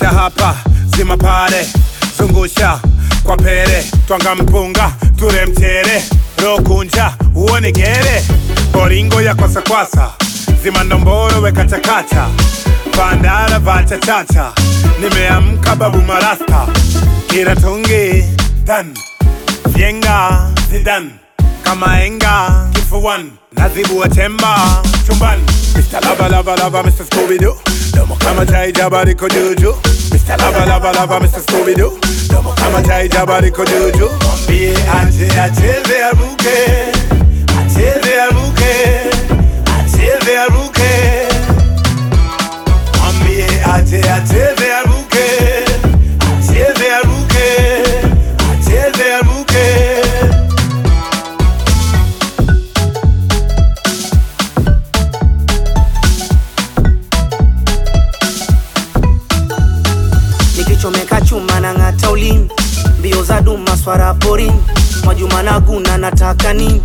Zungusha hapa, zima pale, zungusha kwa pere, twanga mpunga, ture mchere, rokunja, uone gere. Boringo ya kwasa kwasa, zima ndomboro weka chakacha, bandara vacha chacha, nimeamka babu marasta. Kira tungi, dan, vienga, zidan, kama enga, kifuwan, nazibu wa temba, chumban. Mr. Lava Lava Lava, Mr. Scooby-Doo, domo kama chai jabariko juju. Mr. Lava Lava Lava, Mr. Scooby-Doo, domo kama chai jabariko juju. Mwambie ache acheze aruke, acheze aruke, acheze aruke. Mwambie ache acheze aruke, acheze aruke, acheze aruke. Nikichomeka chuma na ngata ulimi, mbio za duma swara porini, Mwajuma na Guna nataka nini?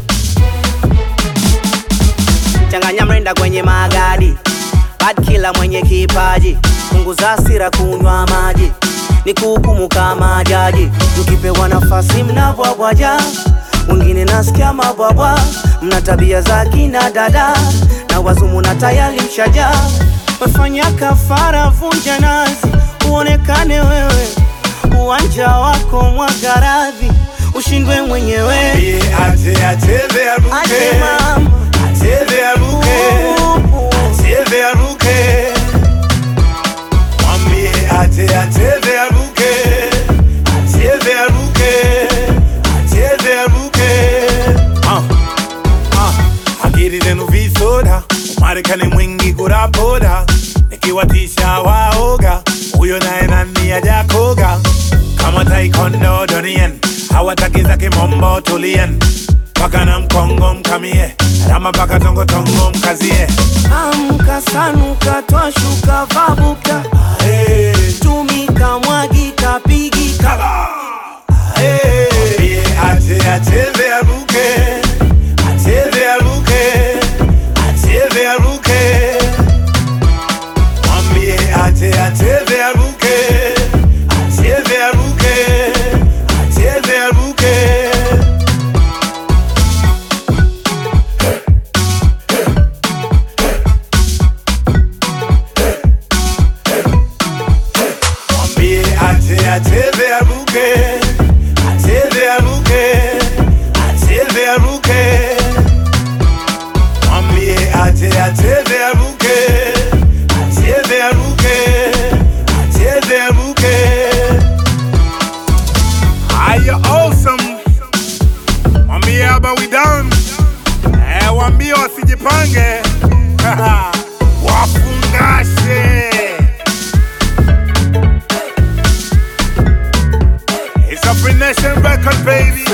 Changanya mrenda kwenye magadi, bad killer mwenye kipaji, punguza hasira kunywa maji, nikuhukumu kama jaji. Mkipewa nafasi mnabwabwaja, wengine nasikia mabwabwa, mna tabia za kina dada, na wazumu na tayari mshaja. Wafanya kafara vunja nazi, uonekane wewe, uwanja wako mwagaradhi, ushindwe mwenyewe. Mwambie ache acheze aruke, Ache mama, acheze aruke, acheze aruke. Mwambie ache acheze aruke, acheze aruke, acheze aruke. Akili zenu visoda, Marekani mwingi kurapoda, nikiwatisha waoga, huyo naye nani ajakoga. Kama taekwondo donian, hawataki za kimombo tulian, paka na mkongo mkamie, rama paka tongo tongo mkazie. amka sanuka twashuka vabuka, tumika mwagika pigika. Mwambie ache acheze aruke, acheze aruke, acheze aruke. Mwambie ache acheze aruke, acheze aruke, acheze aruke. Mwambie ache acheze aruke, acheze aruke, acheze aruke. Mwambie ache acheze aruke, acheze aruke, acheze aruke. Are you awesome? Mwambie haba we done. Wambie wasijipange. Wafungashe. It's a Free Nation record, baby.